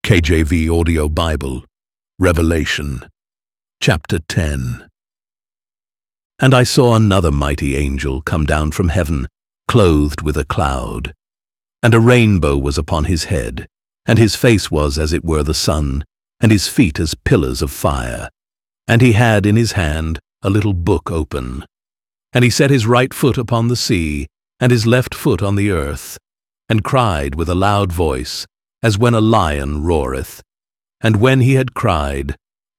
KJV Audio Bible, Revelation, chapter 10. And I saw another mighty angel come down from heaven, clothed with a cloud. And a rainbow was upon his head, and his face was as it were the sun, and his feet as pillars of fire. And he had in his hand a little book open. And he set his right foot upon the sea, and his left foot on the earth, and cried with a loud voice, as when a lion roareth. And when he had cried,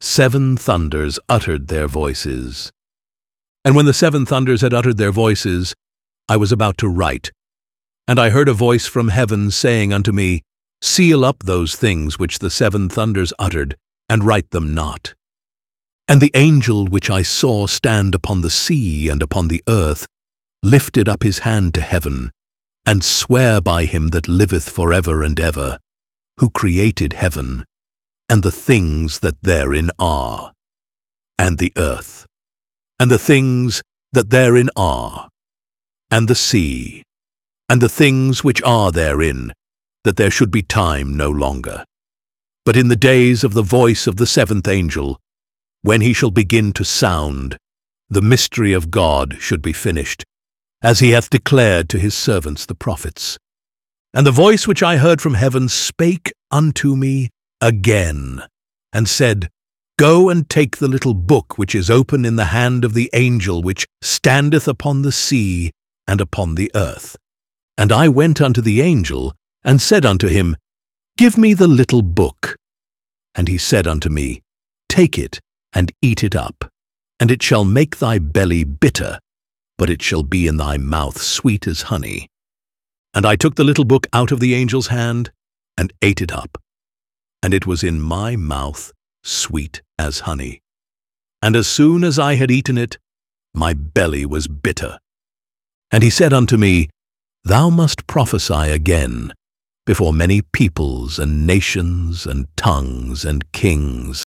7 thunders uttered their voices. And when the 7 thunders had uttered their voices, I was about to write. And I heard a voice from heaven saying unto me, Seal up those things which the 7 thunders uttered, and write them not. And the angel which I saw stand upon the sea and upon the earth lifted up his hand to heaven, and sware by him that liveth for ever and ever, who created heaven, and the things that therein are, and the earth, and the things that therein are, and the sea, and the things which are therein, that there should be time no longer. But in the days of the voice of the 7th angel, when he shall begin to sound, the mystery of God should be finished, as he hath declared to his servants the prophets. And the voice which I heard from heaven spake unto me again, and said, Go and take the little book which is open in the hand of the angel which standeth upon the sea and upon the earth. And I went unto the angel, and said unto him, Give me the little book. And he said unto me, Take it, and eat it up, and it shall make thy belly bitter, but it shall be in thy mouth sweet as honey. And I took the little book out of the angel's hand, and ate it up, and it was in my mouth sweet as honey. And as soon as I had eaten it, my belly was bitter. And he said unto me, Thou must prophesy again before many peoples and nations and tongues and kings,